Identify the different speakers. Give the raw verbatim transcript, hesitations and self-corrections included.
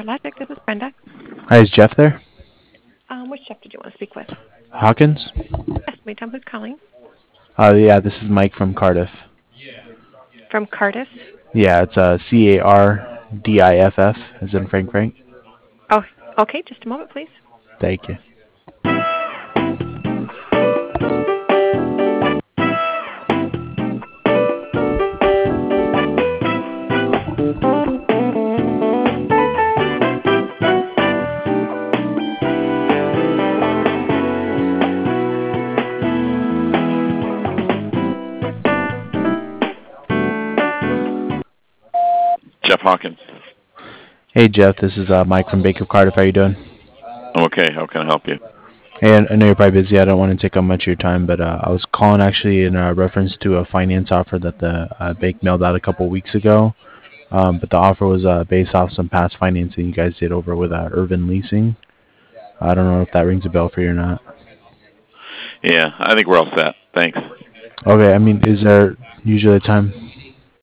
Speaker 1: Logic. This is Brenda.
Speaker 2: Hi, is Jeff there?
Speaker 1: Um, which chef did you want to speak with?
Speaker 2: Hawkins?
Speaker 1: Yes, may I tell who's calling?
Speaker 2: Uh, yeah, this is Mike from Cardiff.
Speaker 1: From Cardiff.
Speaker 2: Yeah, it's uh, C A R D I F F, as in Frank Frank.
Speaker 1: Oh, okay. Just a moment, please.
Speaker 2: Thank you.
Speaker 3: Jeff Hawkins.
Speaker 2: Hey, Jeff, this is uh, Mike from Baker Cardiff. How you doing?
Speaker 3: I'm okay. How can I help you?
Speaker 2: Hey, I I know you're probably busy. I don't want to take up much of your time, but uh, I was calling actually in uh, reference to a finance offer that the uh, bank mailed out a couple weeks ago. Um, but the offer was uh, based off some past financing you guys did over with uh, Urban Leasing. I don't know if that rings a bell for you or not.
Speaker 3: Yeah, I think we're all set. Thanks.
Speaker 2: Okay, I mean, is there usually a time